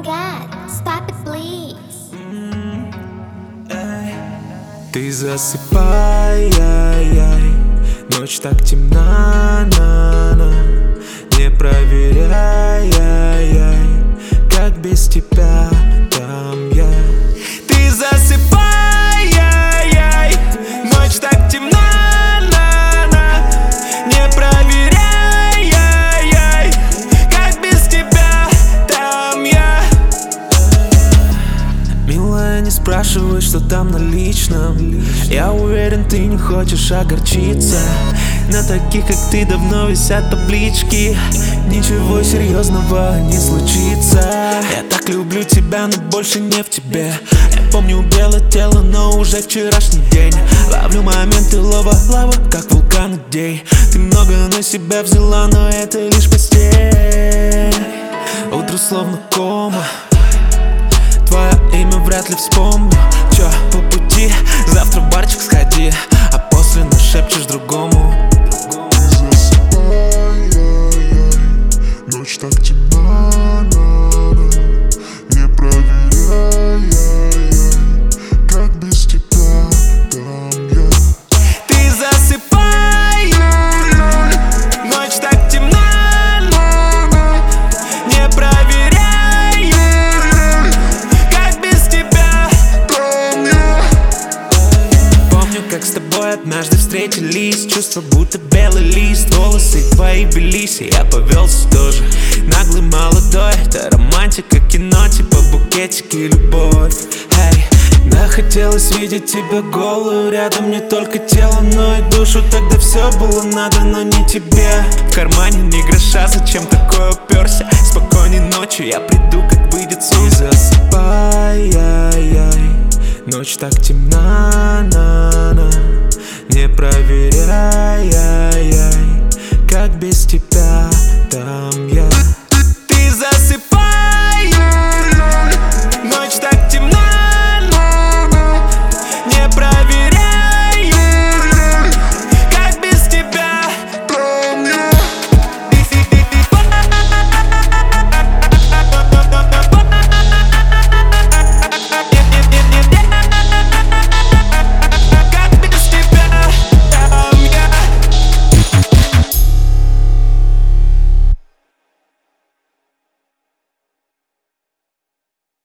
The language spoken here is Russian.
God, stop it, please. Ты засыпай, ночь так темна, не проверяй, как без тебя там я. Ты засыпай, ночь так темна, не проверяй, как без тебя там я. Милая, не спрашивай, что там на личном. Я уверен, ты не хочешь огорчиться. На таких, как ты, давно висят таблички. Ничего серьезного не случится. Я так люблю тебя, но больше не в тебе. Я помню белое тело, но уже вчерашний день. Ловлю моменты лова, как вулкан идей. Ты много на себя взяла, но это лишь постель. Утро словно кома. Твое имя вряд ли вспомню. Чё, по пути, завтра в барчик сходи, а после нашепчешь другому. Ночь так темна, не проверяй, как без тебя там я. Ты засыпай, ночь так темна, не проверяй, как без тебя там я. Помню, как с тобой однажды встретились. Чувство, будто белый лист. Волосы твои белись, и я повелся тоже. Наглый молодой, это романтика, кино, типа букетики, любовь. Эй, да, хотелось видеть тебя голую рядом. Не только тело, но и душу. Тогда все было надо, но не тебе. В кармане ни гроша, зачем такое уперся? Спокойной ночи, я приду, как выйдет солнце. Засыпай, ночь так темна, не проверяй, как без тебя там